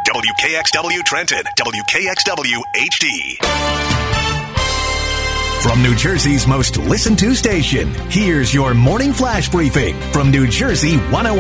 WKXW Trenton, WKXW HD. From New Jersey's most listened to station, here's your morning flash briefing from New Jersey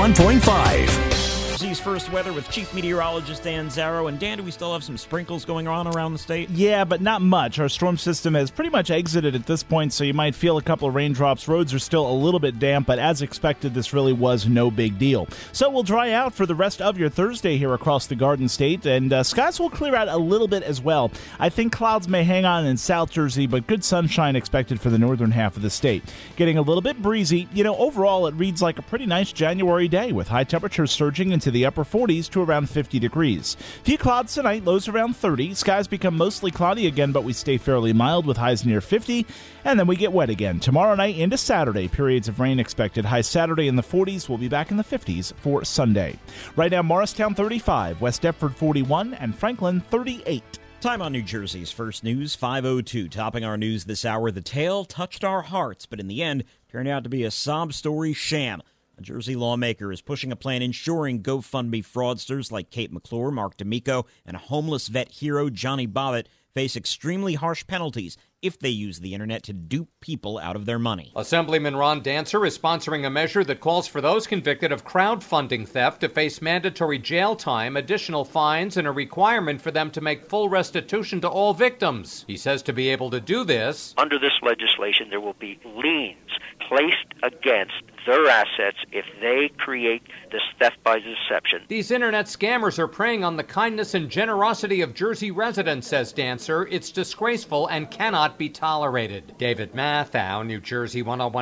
101.5. Jersey's first weather with Chief Meteorologist Dan Zarrow. And Dan, do we still have some sprinkles going on around the state? Yeah, but not much. Our storm system has pretty much exited at this point, so you might feel a couple of raindrops. Roads are still a little bit damp, but as expected, this really was no big deal. So we'll dry out for the rest of your Thursday here across the Garden State, and skies will clear out a little bit as well. I think clouds may hang on in South Jersey, but good sunshine expected for the northern half of the state. Getting a little bit breezy. Overall, it reads like a pretty nice January day with high temperatures surging into the upper 40s to around 50 degrees. Few clouds tonight, lows around 30. Skies become mostly cloudy again, but we stay fairly mild with highs near 50. And then we get wet again. Tomorrow night into Saturday, periods of rain expected. High Saturday in the 40s. We'll be back in the 50s for Sunday. Right now, Morristown 35, West Deptford 41, and Franklin 38. Time on New Jersey's first news, 5:02. Topping our news this hour, the tale touched our hearts, but in the end, turned out to be a sob story sham. A Jersey lawmaker is pushing a plan ensuring GoFundMe fraudsters like Kate McClure, Mark D'Amico, and a homeless vet hero, Johnny Bobbitt, face extremely harsh penalties if they use the internet to dupe people out of their money. Assemblyman Ron Dancer is sponsoring a measure that calls for those convicted of crowdfunding theft to face mandatory jail time, additional fines, and a requirement for them to make full restitution to all victims. He says to be able to do this, under this legislation, there will be liens placed against their assets if they create this theft by deception. These internet scammers are preying on the kindness and generosity of Jersey residents, says Dancer. It's disgraceful and cannot be tolerated. David Mathau, New Jersey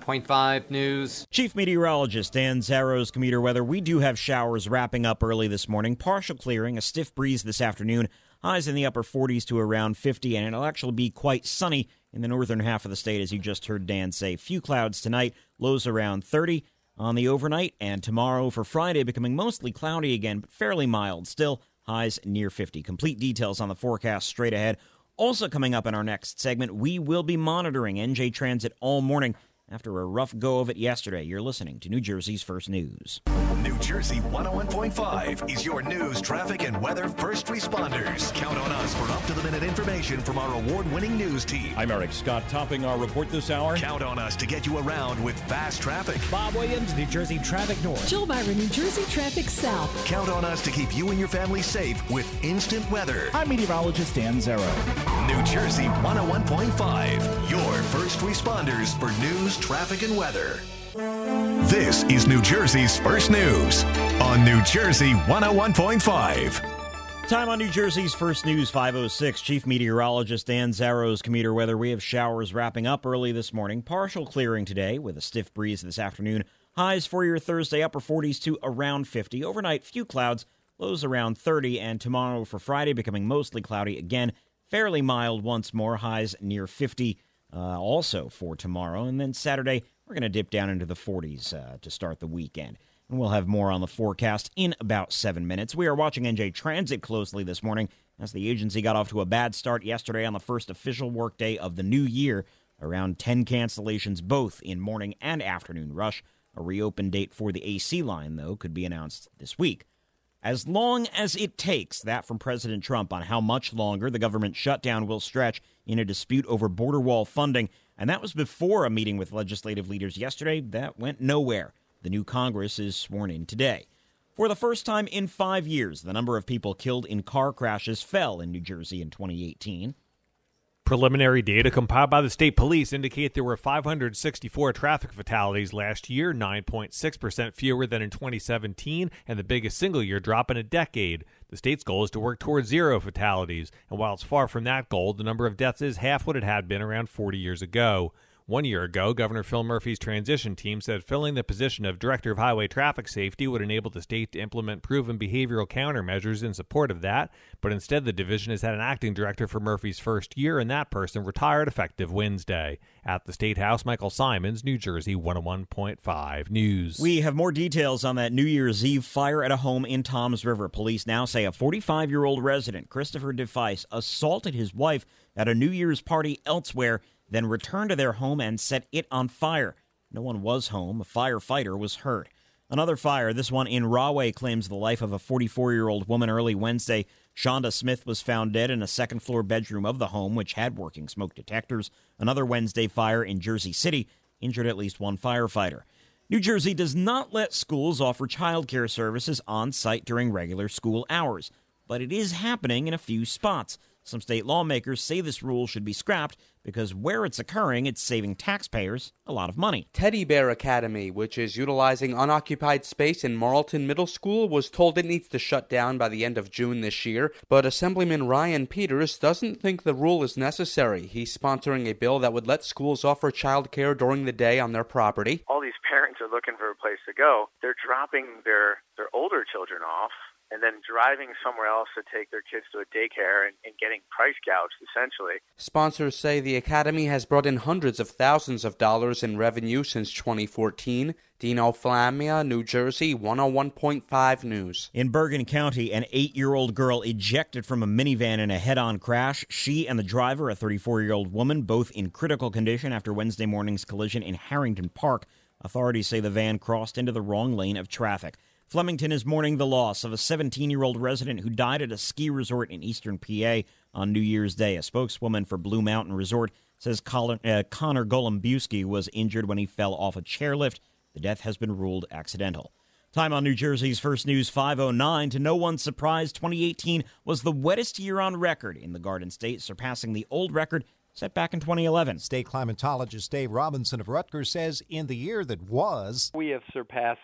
101.5 News. Chief Meteorologist Dan Zarrow's commuter weather. We do have showers wrapping up early this morning. Partial clearing, a stiff breeze this afternoon. Highs in the upper 40s to around 50, and it'll actually be quite sunny in the northern half of the state, as you just heard Dan say. Few clouds tonight, lows around 30 on the overnight, and tomorrow for Friday becoming mostly cloudy again, but fairly mild. Still, highs near 50. Complete details on the forecast straight ahead. Also coming up in our next segment, we will be monitoring NJ Transit all morning after a rough go of it yesterday. You're listening to New Jersey's First News. New Jersey 101.5 is your news, traffic, and weather first responders. Count on us for up-to-the-minute information from our award-winning news team. I'm Eric Scott, topping our report this hour. Count on us to get you around with fast traffic. Bob Williams, New Jersey Traffic North. Jill Byron, New Jersey Traffic South. Count on us to keep you and your family safe with instant weather. I'm meteorologist Dan Zarrow. New Jersey 101.5, your first responders for news, traffic, and weather. This is New Jersey's First News on New Jersey 101.5. Time on New Jersey's First News, 5:06. Chief Meteorologist Dan Zarrow's commuter weather. We have showers wrapping up early this morning. Partial clearing today with a stiff breeze this afternoon. Highs for your Thursday, upper 40s to around 50. Overnight, few clouds, lows around 30. And tomorrow for Friday, becoming mostly cloudy again. Fairly mild once more, highs near 50 also for tomorrow. And then Saturday, we're going to dip down into the 40s to start the weekend. And we'll have more on the forecast in about 7 minutes. We are watching NJ Transit closely this morning as the agency got off to a bad start yesterday on the first official workday of the new year. Around 10 cancellations, both in morning and afternoon rush. A reopen date for the AC line, though, could be announced this week. As long as it takes, that from President Trump on how much longer the government shutdown will stretch in a dispute over border wall funding. And that was before a meeting with legislative leaders yesterday. That went nowhere. The new Congress is sworn in today. For the first time in 5 years, the number of people killed in car crashes fell in New Jersey in 2018. Preliminary data compiled by the state police indicate there were 564 traffic fatalities last year, 9.6% fewer than in 2017, and the biggest single-year drop in a decade. The state's goal is to work towards zero fatalities, and while it's far from that goal, the number of deaths is half what it had been around 40 years ago. 1 year ago, Governor Phil Murphy's transition team said filling the position of Director of Highway Traffic Safety would enable the state to implement proven behavioral countermeasures in support of that, but instead the division has had an acting director for Murphy's first year, and that person retired effective Wednesday. At the State House, Michael Simons, New Jersey 101.5 News. We have more details on that New Year's Eve fire at a home in Toms River. Police now say a 45-year-old resident, Christopher DeFice, assaulted his wife at a New Year's party elsewhere, then returned to their home and set it on fire. No one was home. A firefighter was hurt. Another fire, this one in Rahway, claims the life of a 44-year-old woman early Wednesday. Shonda Smith was found dead in a second-floor bedroom of the home, which had working smoke detectors. Another Wednesday fire in Jersey City injured at least one firefighter. New Jersey does not let schools offer childcare services on site during regular school hours, but it is happening in a few spots. Some state lawmakers say this rule should be scrapped because where it's occurring, it's saving taxpayers a lot of money. Teddy Bear Academy, which is utilizing unoccupied space in Marlton Middle School, was told it needs to shut down by the end of June this year, but Assemblyman Ryan Peters doesn't think the rule is necessary. He's sponsoring a bill that would let schools offer child care during the day on their property. All these parents are looking for a place to go. They're dropping their older children off and then driving somewhere else to take their kids to a daycare and getting price gouged, essentially. Sponsors say the academy has brought in hundreds of thousands of dollars in revenue since 2014. Dino Flamia, New Jersey, 101.5 News. In Bergen County, an 8-year-old girl ejected from a minivan in a head-on crash. She and the driver, a 34-year-old woman, both in critical condition after Wednesday morning's collision in Harrington Park. Authorities say the van crossed into the wrong lane of traffic. Flemington is mourning the loss of a 17-year-old resident who died at a ski resort in eastern PA on New Year's Day. A spokeswoman for Blue Mountain Resort says Connor Golumbewski was injured when he fell off a chairlift. The death has been ruled accidental. Time on New Jersey's First News 5:09. To no one's surprise, 2018 was the wettest year on record in the Garden State, surpassing the old record set back in 2011. State climatologist Dave Robinson of Rutgers says in the year that was, we have surpassed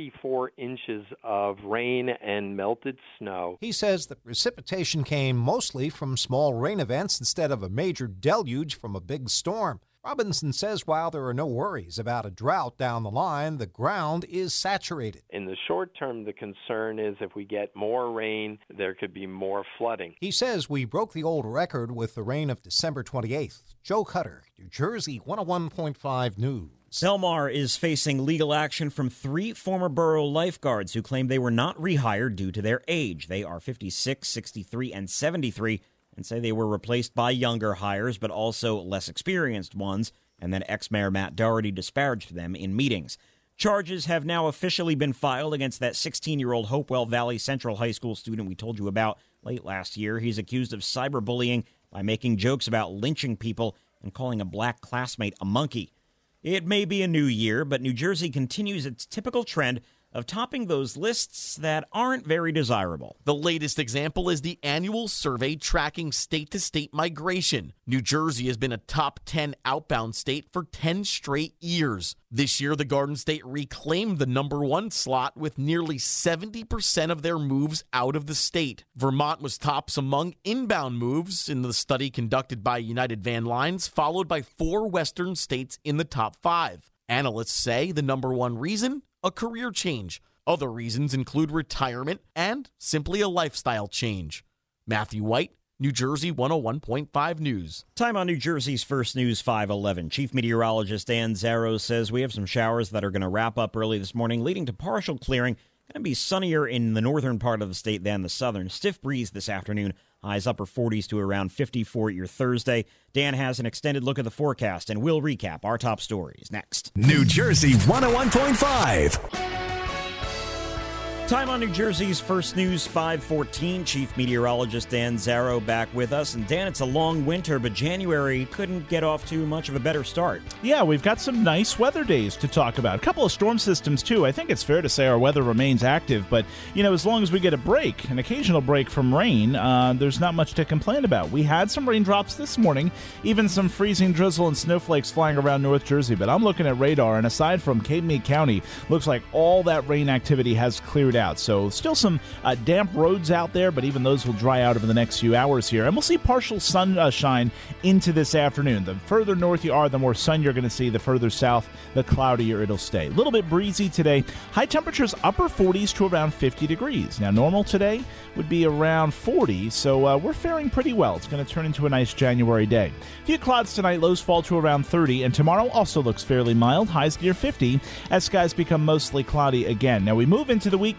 64 inches of rain and melted snow. He says the precipitation came mostly from small rain events instead of a major deluge from a big storm. Robinson says while there are no worries about a drought down the line, the ground is saturated. In the short term, the concern is if we get more rain, there could be more flooding. He says we broke the old record with the rain of December 28th. Joe Cutter, New Jersey, 101.5 News. Belmar is facing legal action from 3 former borough lifeguards who claim they were not rehired due to their age. They are 56, 63, and 73. And say they were replaced by younger hires, but also less experienced ones, and then ex-mayor Matt Doherty disparaged them in meetings. Charges have now officially been filed against that 16-year-old Hopewell Valley Central High School student we told you about late last year. He's accused of cyberbullying by making jokes about lynching people and calling a black classmate a monkey. It may be a new year, but New Jersey continues its typical trend of topping those lists that aren't very desirable. The latest example is the annual survey tracking state-to-state migration. New Jersey has been a top 10 outbound state for 10 straight years. This year, the Garden State reclaimed the number 1 slot with nearly 70% of their moves out of the state. Vermont was tops among inbound moves in the study conducted by United Van Lines, followed by 4 western states in the top 5. Analysts say the number 1 reason? A career change. Other reasons include retirement and simply a lifestyle change. Matthew White, New Jersey 101.5 News. Time on New Jersey's First News 5:11. Chief Meteorologist Dan Zarrow says we have some showers that are going to wrap up early this morning, leading to partial clearing. Going to be sunnier in the northern part of the state than the southern. Stiff breeze this afternoon. Highs upper 40s to around 50 for your Thursday. Dan has an extended look at the forecast, and we'll recap our top stories next. New Jersey 101.5. Time on New Jersey's First News 5:14. Chief Meteorologist Dan Zarrow back with us. And Dan, it's a long winter, but January couldn't get off to much of a better start. Yeah, we've got some nice weather days to talk about. A couple of storm systems, too. I think it's fair to say our weather remains active, but, as long as we get a break, an occasional break from rain, there's not much to complain about. We had some raindrops this morning, even some freezing drizzle and snowflakes flying around North Jersey, but I'm looking at radar, and aside from Cape May County, looks like all that rain activity has cleared out. So still some damp roads out there, but even those will dry out over the next few hours here. And we'll see partial sunshine into this afternoon. The further north you are, the more sun you're going to see. The further south, the cloudier it'll stay. A little bit breezy today. High temperatures upper 40s to around 50 degrees. Now, normal today would be around 40, so we're faring pretty well. It's going to turn into a nice January day. A few clouds tonight. Lows fall to around 30, and tomorrow also looks fairly mild. Highs near 50 as skies become mostly cloudy again. Now, we move into the weekend.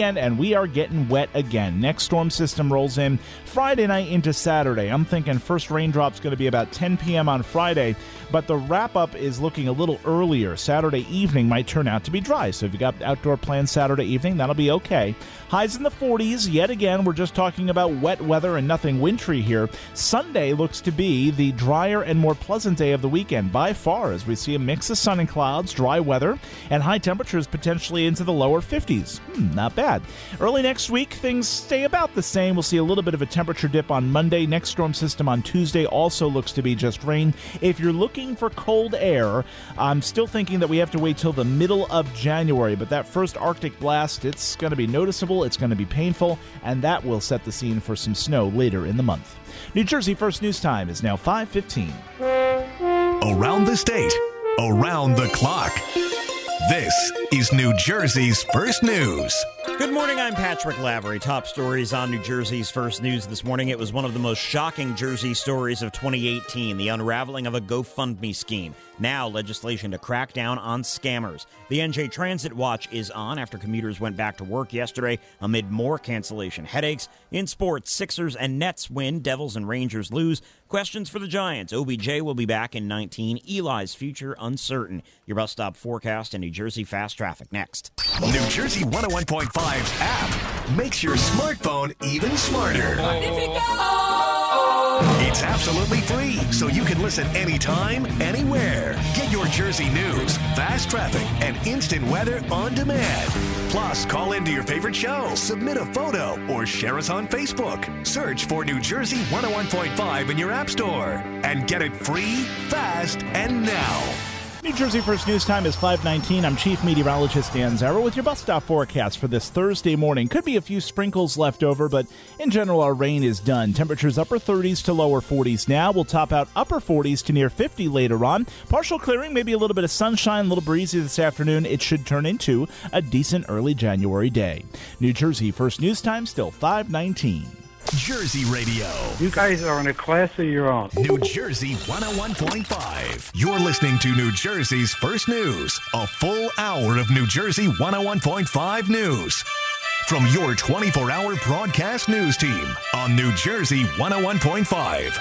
weekend, and we are getting wet again. Next storm system rolls in Friday night into Saturday. I'm thinking first raindrop's going to be about 10 p.m. on Friday, but the wrap-up is looking a little earlier. Saturday evening might turn out to be dry, so if you got outdoor plans Saturday evening, that'll be okay. Highs in the 40s. Yet again, we're just talking about wet weather and nothing wintry here. Sunday looks to be the drier and more pleasant day of the weekend by far, as we see a mix of sun and clouds, dry weather, and high temperatures potentially into the lower 50s. Not bad. Early next week, things stay about the same. We'll see a little bit of a temperature dip on Monday. Next storm system on Tuesday also looks to be just rain. If you're looking for cold air, I'm still thinking that we have to wait till the middle of January, but that first Arctic blast, it's going to be noticeable, it's going to be painful, and that will set the scene for some snow later in the month. New Jersey First News Time is now 5:15. Around the state, around the clock. This is New Jersey's First News. Good morning, I'm Patrick Lavery. Top stories on New Jersey's First News this morning. It was one of the most shocking Jersey stories of 2018, the unraveling of a GoFundMe scheme. Now, legislation to crack down on scammers. The NJ Transit Watch is on after commuters went back to work yesterday amid more cancellation headaches. In sports, Sixers and Nets win, Devils and Rangers lose. Questions for the Giants. OBJ will be back in 19. Eli's future uncertain. Your bus stop forecast and New Jersey fast traffic next. New Jersey 101.5's app makes your smartphone even smarter. It's absolutely free, so you can listen anytime, anywhere. Get your Jersey news, fast traffic, and instant weather on demand. Plus, call into your favorite show, submit a photo, or share us on Facebook. Search for New Jersey 101.5 in your app store and get it free, fast, and now. New Jersey First News Time is 5:19. I'm Chief Meteorologist Dan Zarrow with your bus stop forecast for this Thursday morning. Could be a few sprinkles left over, but in general, our rain is done. Temperatures upper 30s to lower 40s now. We'll top out upper 40s to near 50 later on. Partial clearing, maybe a little bit of sunshine, a little breezy this afternoon. It should turn into a decent early January day. New Jersey First News Time still 5:19. Jersey Radio. You guys are in a class of your own. New Jersey 101.5. You're listening to New Jersey's First News, a full hour of New Jersey 101.5 news. From your 24-hour broadcast news team on New Jersey 101.5.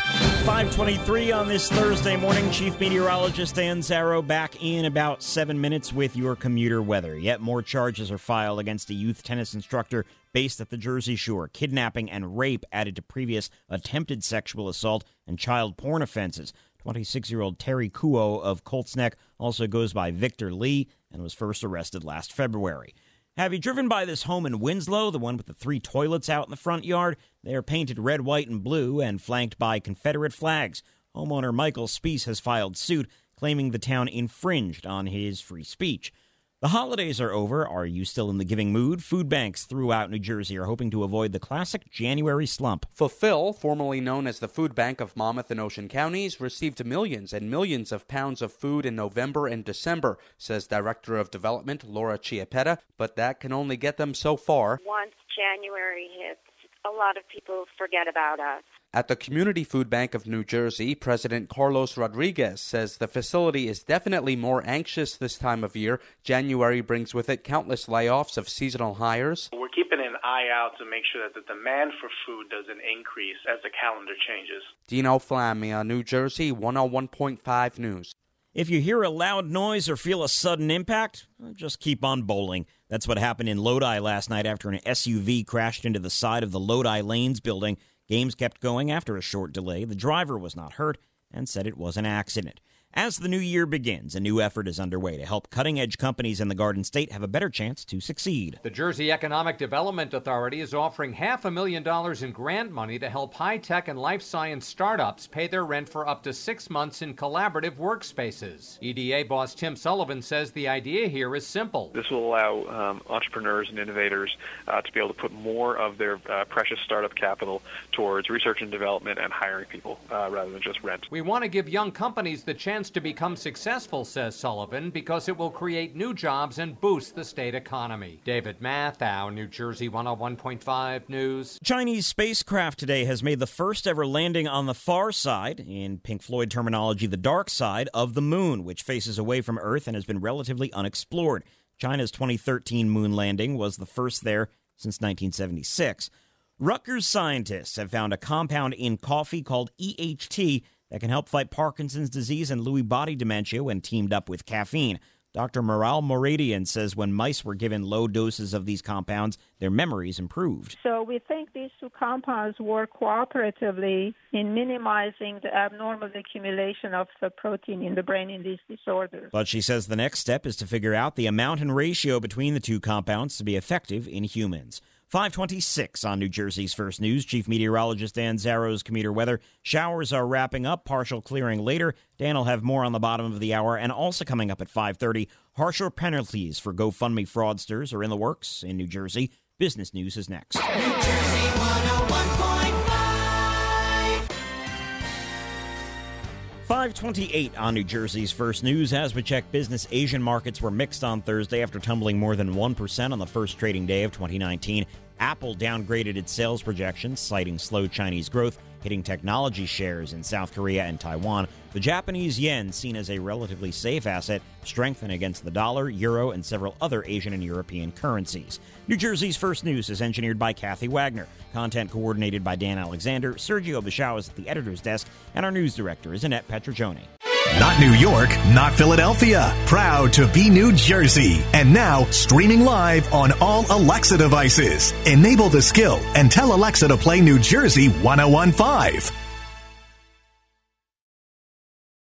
5:23 on this Thursday morning. Chief Meteorologist Dan Zarrow back in about 7 minutes with your commuter weather. Yet more charges are filed against a youth tennis instructor based at the Jersey Shore. Kidnapping and rape added to previous attempted sexual assault and child porn offenses. 26-year-old Terry Kuo of Colts Neck also goes by Victor Lee and was first arrested last February. Have you driven by this home in Winslow, the one with the 3 toilets out in the front yard? They are painted red, white, and blue and flanked by Confederate flags. Homeowner Michael Speece has filed suit, claiming the town infringed on his free speech. The holidays are over. Are you still in the giving mood? Food banks throughout New Jersey are hoping to avoid the classic January slump. Fulfill, formerly known as the Food Bank of Monmouth and Ocean Counties, received millions and millions of pounds of food in November and December, says Director of Development Laura Chiappetta, but that can only get them so far. Once January hits, a lot of people forget about us. At the Community Food Bank of New Jersey, President Carlos Rodriguez says the facility is definitely more anxious this time of year. January brings with it countless layoffs of seasonal hires. We're keeping an eye out to make sure that the demand for food doesn't increase as the calendar changes. Dino Flamia, New Jersey 101.5 News. If you hear a loud noise or feel a sudden impact, just keep on bowling. That's what happened in Lodi last night after an SUV crashed into the side of the Lodi Lanes building. Games kept going after a short delay. The driver was not hurt and said it was an accident. As the new year begins, a new effort is underway to help cutting-edge companies in the Garden State have a better chance to succeed. The Jersey Economic Development Authority is offering $500,000 in grant money to help high-tech and life science startups pay their rent for up to 6 months in collaborative workspaces. EDA boss Tim Sullivan says the idea here is simple. This will allow entrepreneurs and innovators to be able to put more of their precious startup capital towards research and development and hiring people rather than just rent. We want to give young companies the chance to become successful, says Sullivan, because it will create new jobs and boost the state economy. David Matthau, New Jersey 101.5 News. Chinese spacecraft today has made the first ever landing on the far side, in Pink Floyd terminology, the dark side of the moon, which faces away from Earth and has been relatively unexplored. China's 2013 moon landing was the first there since 1976. Rutgers scientists have found a compound in coffee called EHT that can help fight Parkinson's disease and Lewy body dementia when teamed up with caffeine. Dr. Maral Moradian says when mice were given low doses of these compounds, their memories improved. So we think these two compounds work cooperatively in minimizing the abnormal accumulation of the protein in the brain in these disorders. But she says the next step is to figure out the amount and ratio between the two compounds to be effective in humans. 5:26 on New Jersey's First News. Chief Meteorologist Dan Zarrow's commuter weather. Showers are wrapping up, partial clearing later. Dan will have more on the bottom of the hour, and also coming up at 5:30, harsher penalties for GoFundMe fraudsters are in the works in New Jersey. Business News is next. New Jersey 101.5. 5:28 on New Jersey's First News. As we check business, Asian markets were mixed on Thursday after tumbling more than 1% on the first trading day of 2019. Apple downgraded its sales projections, citing slow Chinese growth, hitting technology shares in South Korea and Taiwan. The Japanese yen, seen as a relatively safe asset, strengthened against the dollar, euro, and several other Asian and European currencies. New Jersey's First News is engineered by Kathy Wagner. Content coordinated by Dan Alexander. Sergio Bichau is at the editor's desk, and our news director is Annette Petrogioni. Not New York, not Philadelphia. Proud to be New Jersey. And now, streaming live on all Alexa devices. Enable the skill and tell Alexa to play New Jersey 101.5.